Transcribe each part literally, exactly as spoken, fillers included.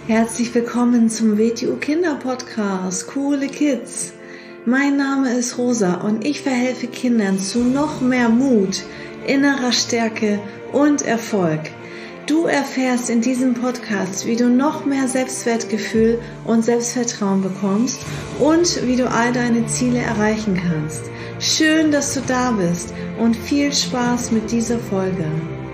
Herzlich willkommen zum W T U Kinder Podcast, Coole Kids. Mein Name ist Rosa und ich verhelfe Kindern zu noch mehr Mut, innerer Stärke und Erfolg. Du erfährst in diesem Podcast, wie du noch mehr Selbstwertgefühl und Selbstvertrauen bekommst und wie du all deine Ziele erreichen kannst. Schön, dass du da bist und viel Spaß mit dieser Folge.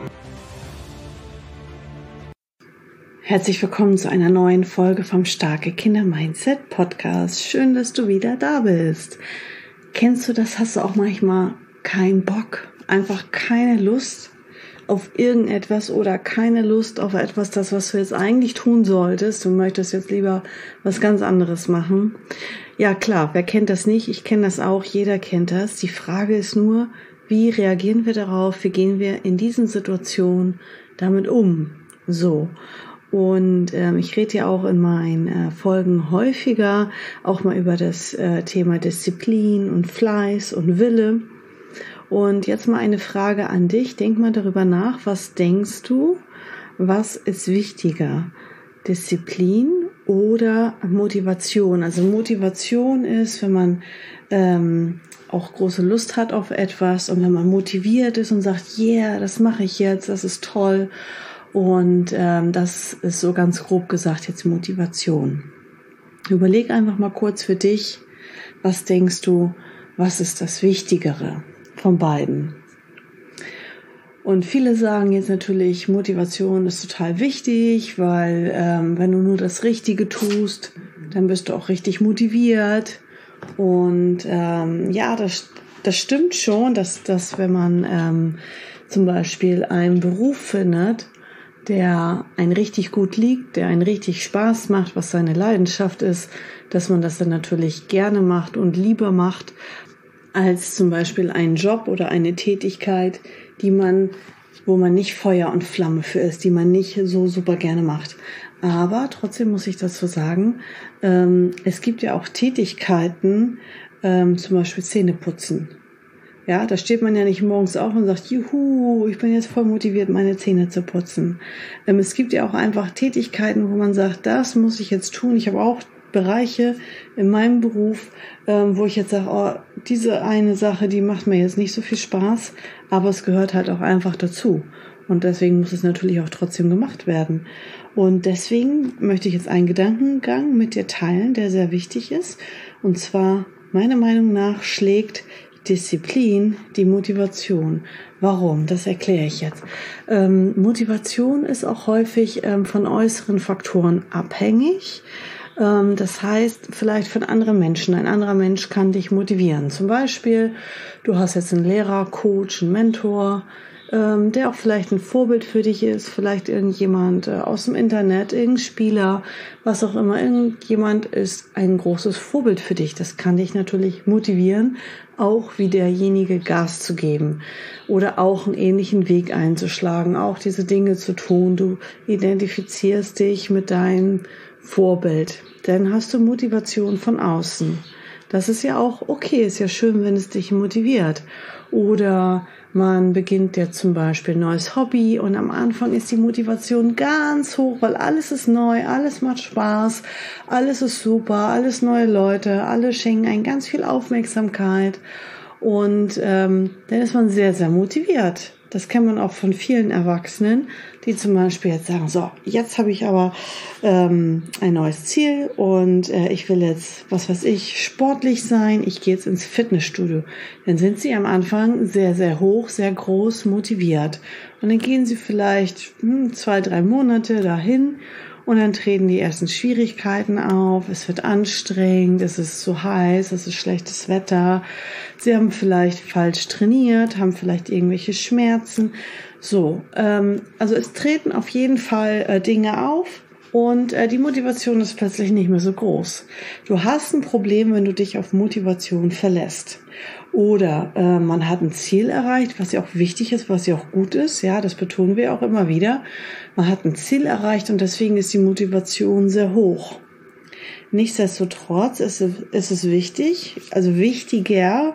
Herzlich willkommen zu einer neuen Folge vom Starke Kinder Mindset Podcast. Schön, dass du wieder da bist. Kennst du das? Hast du auch manchmal keinen Bock, einfach keine Lust auf irgendetwas oder keine Lust auf etwas, das, was du jetzt eigentlich tun solltest? Du möchtest jetzt lieber was ganz anderes machen. Ja klar, wer kennt das nicht? Ich kenne das auch, jeder kennt das. Die Frage ist nur, wie reagieren wir darauf? Wie gehen wir in diesen Situationen damit um? So. Und ähm, ich rede ja auch in meinen äh, Folgen häufiger auch mal über das äh, Thema Disziplin und Fleiß und Wille. Und jetzt mal eine Frage an dich. Denk mal darüber nach, was denkst du, was ist wichtiger? Disziplin oder Motivation? Also Motivation ist, wenn man ähm, auch große Lust hat auf etwas und wenn man motiviert ist und sagt, yeah, das mache ich jetzt, das ist toll. Und ähm, das ist so ganz grob gesagt jetzt Motivation. Überleg einfach mal kurz für dich, was denkst du, was ist das Wichtigere von beiden? Und viele sagen jetzt natürlich, Motivation ist total wichtig, weil ähm, wenn du nur das Richtige tust, dann bist du auch richtig motiviert. Und ähm, ja, das, das stimmt schon, dass, dass wenn man ähm, zum Beispiel einen Beruf findet, der einen richtig gut liegt, der einen richtig Spaß macht, was seine Leidenschaft ist, dass man das dann natürlich gerne macht und lieber macht, als zum Beispiel einen Job oder eine Tätigkeit, die man, wo man nicht Feuer und Flamme für ist, die man nicht so super gerne macht. Aber trotzdem muss ich dazu sagen, ähm, es gibt ja auch Tätigkeiten, ähm, zum Beispiel Zähneputzen. Ja, da steht man ja nicht morgens auf und sagt, juhu, ich bin jetzt voll motiviert, meine Zähne zu putzen. Ähm, es gibt ja auch einfach Tätigkeiten, wo man sagt, das muss ich jetzt tun. Ich habe auch Bereiche in meinem Beruf, ähm, wo ich jetzt sage, oh, diese eine Sache, die macht mir jetzt nicht so viel Spaß, aber es gehört halt auch einfach dazu. Und deswegen muss es natürlich auch trotzdem gemacht werden. Und deswegen möchte ich jetzt einen Gedankengang mit dir teilen, der sehr wichtig ist. Und zwar, meiner Meinung nach, schlägt Disziplin die Motivation. Warum? Das erkläre ich jetzt. Ähm, Motivation ist auch häufig ähm, von äußeren Faktoren abhängig. Ähm, das heißt, vielleicht von anderen Menschen. Ein anderer Mensch kann dich motivieren. Zum Beispiel, du hast jetzt einen Lehrer, Coach, einen Mentor, ähm, der auch vielleicht ein Vorbild für dich ist. Vielleicht irgendjemand äh, aus dem Internet, irgendein Spieler, was auch immer. Irgendjemand ist ein großes Vorbild für dich. Das kann dich natürlich motivieren, auch wie derjenige Gas zu geben oder auch einen ähnlichen Weg einzuschlagen, auch diese Dinge zu tun. Du identifizierst dich mit deinem Vorbild. Dann hast du Motivation von außen. Das ist ja auch okay, ist ja schön, wenn es dich motiviert. Oder man beginnt ja zum Beispiel ein neues Hobby und am Anfang ist die Motivation ganz hoch, weil alles ist neu, alles macht Spaß, alles ist super, alles neue Leute, alle schenken einen ganz viel Aufmerksamkeit und ähm, dann ist man sehr, sehr motiviert. Das kennt man auch von vielen Erwachsenen, die zum Beispiel jetzt sagen, so, jetzt habe ich aber ähm, ein neues Ziel und äh, ich will jetzt, was weiß ich, sportlich sein, ich gehe jetzt ins Fitnessstudio. Dann sind sie am Anfang sehr, sehr hoch, sehr groß motiviert. Und dann gehen sie vielleicht hm, zwei, drei Monate dahin und dann treten die ersten Schwierigkeiten auf, es wird anstrengend, es ist zu heiß, es ist schlechtes Wetter, sie haben vielleicht falsch trainiert, haben vielleicht irgendwelche Schmerzen. So, ähm, also es treten auf jeden Fall äh, Dinge auf und äh, die Motivation ist plötzlich nicht mehr so groß. Du hast ein Problem, wenn du dich auf Motivation verlässt. Oder äh, man hat ein Ziel erreicht, was ja auch wichtig ist, was ja auch gut ist. Ja, das betonen wir auch immer wieder. Man hat ein Ziel erreicht und deswegen ist die Motivation sehr hoch. Nichtsdestotrotz ist es, ist es wichtig, also wichtiger,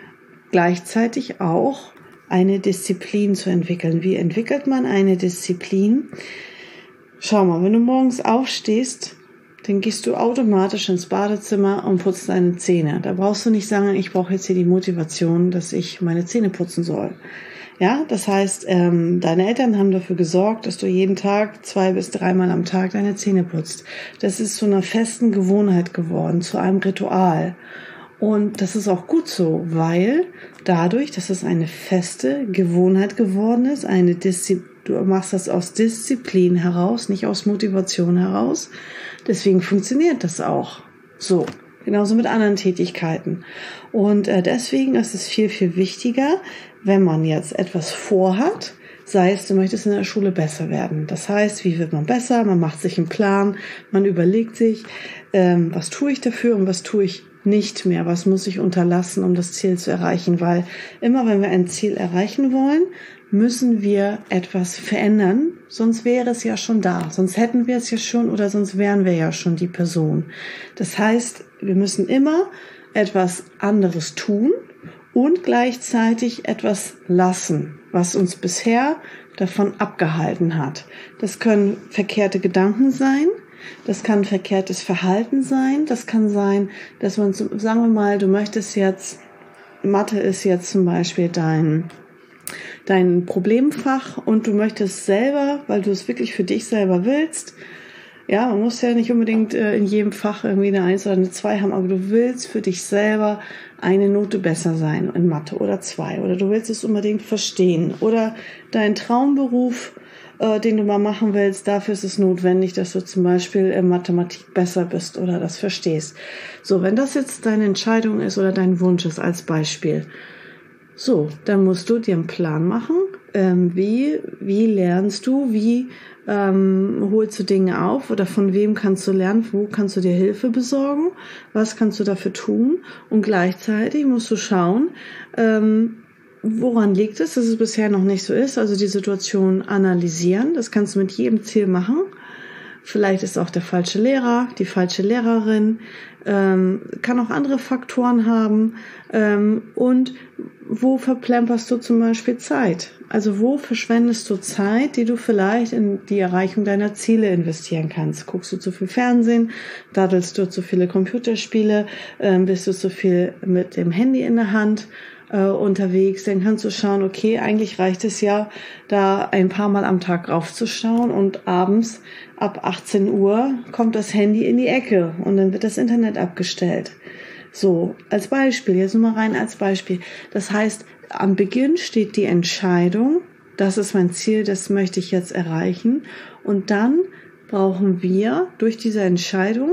gleichzeitig auch eine Disziplin zu entwickeln. Wie entwickelt man eine Disziplin? Schau mal, wenn du morgens aufstehst, dann gehst du automatisch ins Badezimmer und putzt deine Zähne. Da brauchst du nicht sagen, ich brauche jetzt hier die Motivation, dass ich meine Zähne putzen soll. Ja, das heißt, ähm, deine Eltern haben dafür gesorgt, dass du jeden Tag zwei bis dreimal am Tag deine Zähne putzt. Das ist zu einer festen Gewohnheit geworden, zu einem Ritual. Und das ist auch gut so, weil dadurch, dass es eine feste Gewohnheit geworden ist, eine Diszi- du machst das aus Disziplin heraus, nicht aus Motivation heraus. Deswegen funktioniert das auch so. Genauso mit anderen Tätigkeiten. Und äh, deswegen ist es viel, viel wichtiger, wenn man jetzt etwas vorhat, sei es, du möchtest in der Schule besser werden. Das heißt, wie wird man besser? Man macht sich einen Plan, man überlegt sich, ähm, was tue ich dafür und was tue ich nicht mehr, was muss ich unterlassen, um das Ziel zu erreichen. Weil immer, wenn wir ein Ziel erreichen wollen, müssen wir etwas verändern, sonst wäre es ja schon da, sonst hätten wir es ja schon oder sonst wären wir ja schon die Person. Das heißt, wir müssen immer etwas anderes tun und gleichzeitig etwas lassen, was uns bisher davon abgehalten hat. Das können verkehrte Gedanken sein, das kann verkehrtes Verhalten sein, das kann sein, dass man, sagen wir mal, du möchtest jetzt, Mathe ist jetzt zum Beispiel dein dein Problemfach und du möchtest selber, weil du es wirklich für dich selber willst, ja, man muss ja nicht unbedingt äh, in jedem Fach irgendwie eine Eins oder eine Zwei haben, aber du willst für dich selber eine Note besser sein in Mathe oder zwei oder du willst es unbedingt verstehen oder dein Traumberuf, äh, den du mal machen willst, dafür ist es notwendig, dass du zum Beispiel in Mathematik besser bist oder das verstehst. So, wenn das jetzt deine Entscheidung ist oder dein Wunsch ist als Beispiel, so, dann musst du dir einen Plan machen, ähm, wie, wie lernst du, wie ähm, holst du Dinge auf oder von wem kannst du lernen, wo kannst du dir Hilfe besorgen, was kannst du dafür tun und gleichzeitig musst du schauen, ähm, woran liegt es, dass es bisher noch nicht so ist, also die Situation analysieren, das kannst du mit jedem Ziel machen. Vielleicht ist auch der falsche Lehrer, die falsche Lehrerin, ähm, kann auch andere Faktoren haben. Ähm, und wo verplemperst du zum Beispiel Zeit? Also wo verschwendest du Zeit, die du vielleicht in die Erreichung deiner Ziele investieren kannst? Guckst du zu viel Fernsehen? Daddelst du zu viele Computerspiele? Ähm, bist du zu viel mit dem Handy in der Hand äh, unterwegs? Dann kannst du schauen, okay, eigentlich reicht es ja, da ein paar Mal am Tag raufzuschauen und abends ab achtzehn Uhr kommt das Handy in die Ecke und dann wird das Internet abgestellt. So, als Beispiel, jetzt nur mal rein als Beispiel. Das heißt, am Beginn steht die Entscheidung, das ist mein Ziel, das möchte ich jetzt erreichen. Und dann brauchen wir durch diese Entscheidung,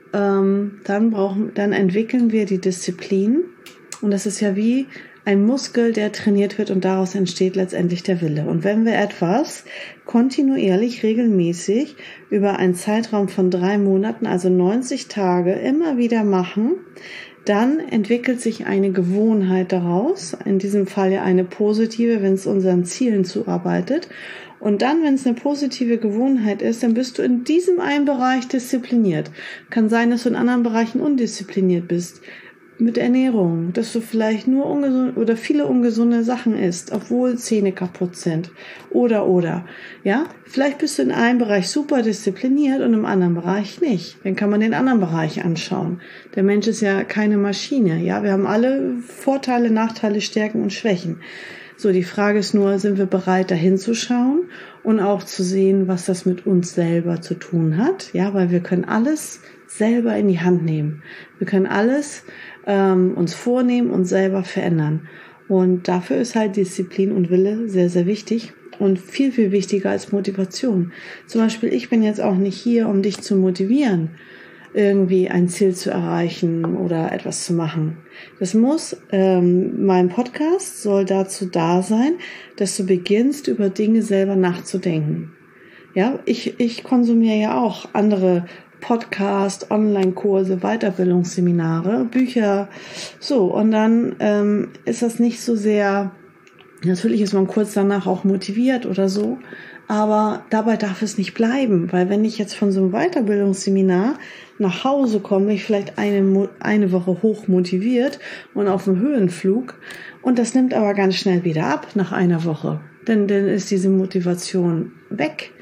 ähm, dann brauchen, dann entwickeln wir die Disziplin. Und das ist ja wie ein Muskel, der trainiert wird und daraus entsteht letztendlich der Wille. Und wenn wir etwas kontinuierlich, regelmäßig über einen Zeitraum von drei Monaten, also neunzig Tage, immer wieder machen, dann entwickelt sich eine Gewohnheit daraus, in diesem Fall ja eine positive, wenn es unseren Zielen zuarbeitet. Und dann, wenn es eine positive Gewohnheit ist, dann bist du in diesem einen Bereich diszipliniert. Kann sein, dass du in anderen Bereichen undiszipliniert bist. Mit Ernährung, dass du vielleicht nur ungesund oder viele ungesunde Sachen isst, obwohl Zähne kaputt sind. Oder, oder. Ja, vielleicht bist du in einem Bereich super diszipliniert und im anderen Bereich nicht. Dann kann man den anderen Bereich anschauen. Der Mensch ist ja keine Maschine. Ja, wir haben alle Vorteile, Nachteile, Stärken und Schwächen. So, die Frage ist nur, sind wir bereit, dahin zu schauen und auch zu sehen, was das mit uns selber zu tun hat? Ja, weil wir können alles selber in die Hand nehmen. Wir können alles ähm, uns vornehmen und selber verändern. Und dafür ist halt Disziplin und Wille sehr, sehr wichtig und viel, viel wichtiger als Motivation. Zum Beispiel, ich bin jetzt auch nicht hier, um dich zu motivieren, irgendwie ein Ziel zu erreichen oder etwas zu machen. Das muss, ähm, mein Podcast soll dazu da sein, dass du beginnst, über Dinge selber nachzudenken. Ja, ich, ich konsumiere ja auch andere Podcast, Online-Kurse, Weiterbildungsseminare, Bücher, so, und dann ähm, ist das nicht so sehr, natürlich ist man kurz danach auch motiviert oder so, aber dabei darf es nicht bleiben, weil wenn ich jetzt von so einem Weiterbildungsseminar nach Hause komme, bin ich vielleicht eine, eine Woche hoch motiviert und auf dem Höhenflug und das nimmt aber ganz schnell wieder ab nach einer Woche, denn dann ist diese Motivation weg.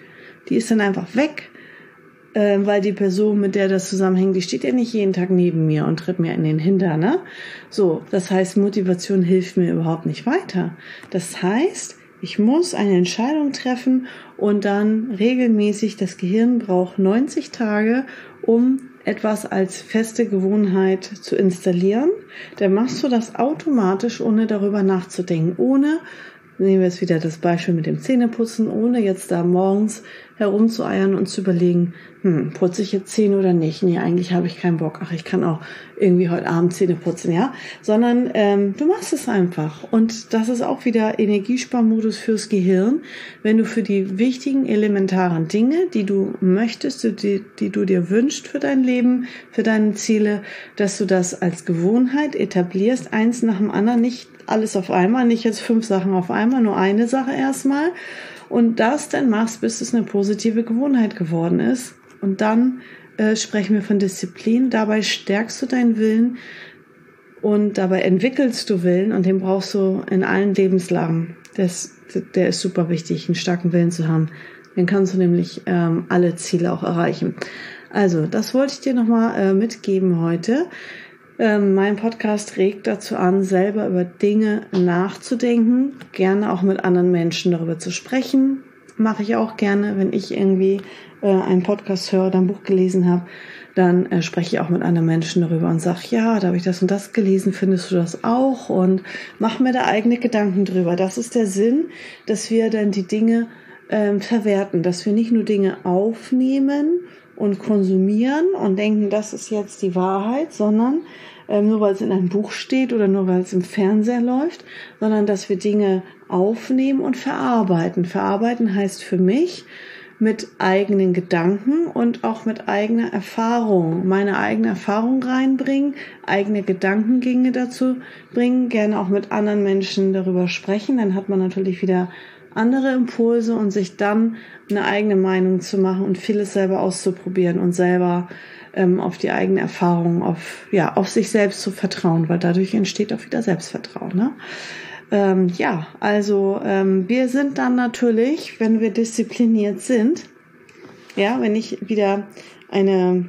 die ist dann einfach weg, äh, weil die Person, mit der das zusammenhängt, die steht ja nicht jeden Tag neben mir und tritt mir in den Hintern, ne? So, das heißt, Motivation hilft mir überhaupt nicht weiter. Das heißt, ich muss eine Entscheidung treffen und dann regelmäßig, das Gehirn braucht neunzig Tage, um etwas als feste Gewohnheit zu installieren. Dann machst du das automatisch, ohne darüber nachzudenken, ohne, nehmen wir jetzt wieder das Beispiel mit dem Zähneputzen, ohne jetzt da morgens herumzueiern und zu überlegen, hm, putze ich jetzt Zähne oder nicht? Nee, eigentlich habe ich keinen Bock. Ach, ich kann auch irgendwie heute Abend Zähne putzen, ja? Sondern ähm, du machst es einfach. Und das ist auch wieder Energiesparmodus fürs Gehirn. Wenn du für die wichtigen, elementaren Dinge, die du möchtest, die, die du dir wünschst für dein Leben, für deine Ziele, dass du das als Gewohnheit etablierst, eins nach dem anderen, nicht alles auf einmal, nicht jetzt fünf Sachen auf einmal, nur eine Sache erstmal. Und das dann machst, bis es eine positive Gewohnheit geworden ist. Und dann äh, sprechen wir von Disziplin. Dabei stärkst du deinen Willen und dabei entwickelst du Willen und den brauchst du in allen Lebenslagen. Das, der ist super wichtig, einen starken Willen zu haben. Dann kannst du nämlich ähm, alle Ziele auch erreichen. Also, das wollte ich dir nochmal äh, mitgeben heute. Ähm, mein Podcast regt dazu an, selber über Dinge nachzudenken, gerne auch mit anderen Menschen darüber zu sprechen. Mache ich auch gerne, wenn ich irgendwie äh, einen Podcast höre oder ein Buch gelesen habe, dann äh, spreche ich auch mit anderen Menschen darüber und sage, ja, da habe ich das und das gelesen, findest du das auch? Und mach mir da eigene Gedanken drüber. Das ist der Sinn, dass wir dann die Dinge ähm, verwerten, dass wir nicht nur Dinge aufnehmen und konsumieren und denken, das ist jetzt die Wahrheit, sondern ähm, nur weil es in einem Buch steht oder nur weil es im Fernseher läuft, sondern dass wir Dinge aufnehmen und verarbeiten. Verarbeiten heißt für mich mit eigenen Gedanken und auch mit eigener Erfahrung, meine eigene Erfahrung reinbringen, eigene Gedankengänge dazu bringen, gerne auch mit anderen Menschen darüber sprechen, dann hat man natürlich wieder andere Impulse und sich dann eine eigene Meinung zu machen und vieles selber auszuprobieren und selber ähm, auf die eigene Erfahrung, auf ja auf sich selbst zu vertrauen, weil dadurch entsteht auch wieder Selbstvertrauen. Ne? Ähm, ja, also ähm, wir sind dann natürlich, wenn wir diszipliniert sind, ja, wenn ich wieder eine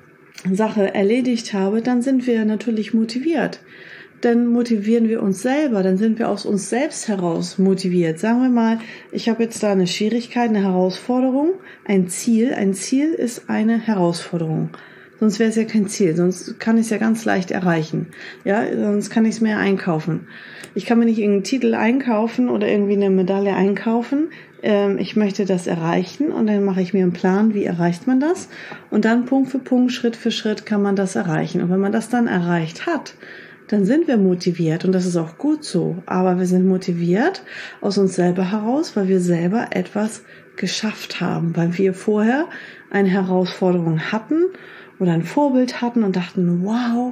Sache erledigt habe, dann sind wir natürlich motiviert. Dann motivieren wir uns selber, dann sind wir aus uns selbst heraus motiviert. Sagen wir mal, ich habe jetzt da eine Schwierigkeit, eine Herausforderung, ein Ziel. Ein Ziel ist eine Herausforderung. Sonst wäre es ja kein Ziel, sonst kann ich es ja ganz leicht erreichen. Ja, sonst kann ich es mir einkaufen. Ich kann mir nicht irgendeinen Titel einkaufen oder irgendwie eine Medaille einkaufen. Ähm, ich möchte das erreichen und dann mache ich mir einen Plan, wie erreicht man das? Und dann Punkt für Punkt, Schritt für Schritt kann man das erreichen. Und wenn man das dann erreicht hat, dann sind wir motiviert und das ist auch gut so. Aber wir sind motiviert aus uns selber heraus, weil wir selber etwas geschafft haben, weil wir vorher eine Herausforderung hatten oder ein Vorbild hatten und dachten, wow,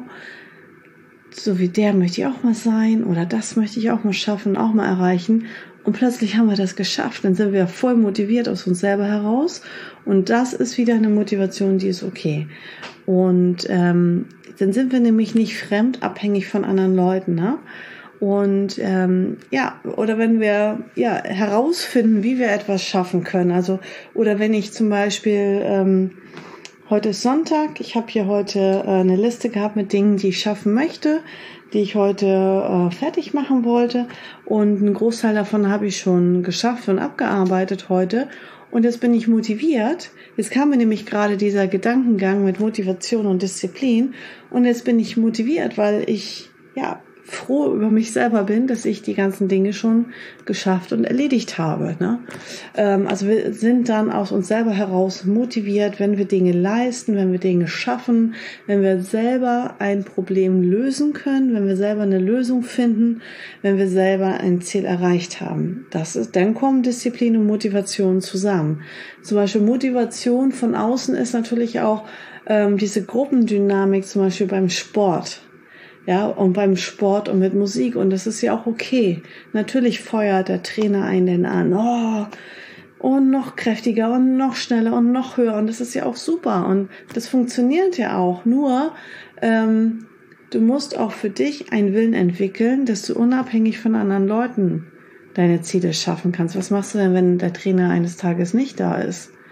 so wie der möchte ich auch mal sein oder das möchte ich auch mal schaffen, auch mal erreichen. Und plötzlich haben wir das geschafft, dann sind wir voll motiviert aus uns selber heraus und das ist wieder eine Motivation, die ist okay. Und ähm, dann sind wir nämlich nicht fremdabhängig von anderen Leuten, ne? Und ähm, ja, oder wenn wir ja herausfinden, wie wir etwas schaffen können, also oder wenn ich zum Beispiel ähm, heute ist Sonntag, ich habe hier heute äh, eine Liste gehabt mit Dingen, die ich schaffen möchte, die ich heute äh, fertig machen wollte und einen Großteil davon habe ich schon geschafft und abgearbeitet heute und jetzt bin ich motiviert. Jetzt kam mir nämlich gerade dieser Gedankengang mit Motivation und Disziplin und jetzt bin ich motiviert, weil ich ja froh über mich selber bin, dass ich die ganzen Dinge schon geschafft und erledigt habe. Ne? Ähm, also wir sind dann aus uns selber heraus motiviert, wenn wir Dinge leisten, wenn wir Dinge schaffen, wenn wir selber ein Problem lösen können, wenn wir selber eine Lösung finden, wenn wir selber ein Ziel erreicht haben. Das ist, dann kommen Disziplin und Motivation zusammen. Zum Beispiel Motivation von außen ist natürlich auch ähm, diese Gruppendynamik, zum Beispiel beim Sport. Ja, und beim Sport und mit Musik. Und das ist ja auch okay. Natürlich feuert der Trainer einen denn an. Oh, und noch kräftiger und noch schneller und noch höher. Und das ist ja auch super. Und das funktioniert ja auch. Nur, ähm, du musst auch für dich einen Willen entwickeln, dass du unabhängig von anderen Leuten deine Ziele schaffen kannst. Was machst du denn, wenn der Trainer eines Tages nicht da ist?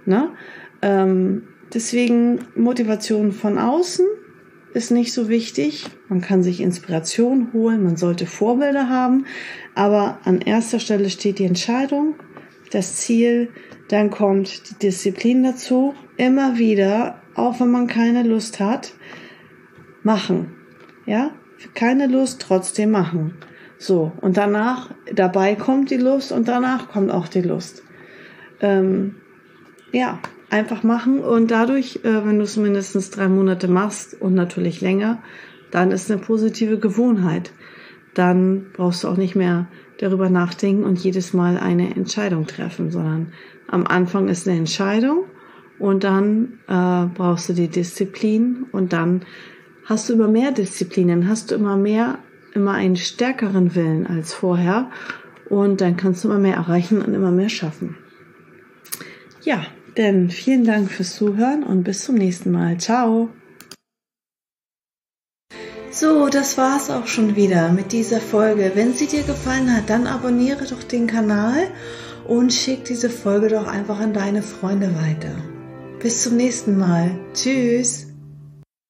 Ne? Ähm, deswegen Motivation von außen ist nicht so wichtig. Man kann sich Inspiration holen, man sollte Vorbilder haben, aber an erster Stelle steht die Entscheidung, das Ziel, dann kommt die Disziplin dazu, immer wieder, auch wenn man keine Lust hat, machen. Ja, keine Lust, trotzdem machen. So, und danach, dabei kommt die Lust und danach kommt auch die Lust. Ähm, ja, einfach machen und dadurch, äh, wenn du es mindestens drei Monate machst und natürlich länger, dann ist eine positive Gewohnheit. Dann brauchst du auch nicht mehr darüber nachdenken und jedes Mal eine Entscheidung treffen, sondern am Anfang ist eine Entscheidung und dann äh, brauchst du die Disziplin und dann hast du immer mehr Disziplinen, hast du immer mehr, immer einen stärkeren Willen als vorher und dann kannst du immer mehr erreichen und immer mehr schaffen. Ja, denn vielen Dank fürs Zuhören und bis zum nächsten Mal. Ciao! So, das war's auch schon wieder mit dieser Folge. Wenn sie dir gefallen hat, dann abonniere doch den Kanal und schick diese Folge doch einfach an deine Freunde weiter. Bis zum nächsten Mal. Tschüss!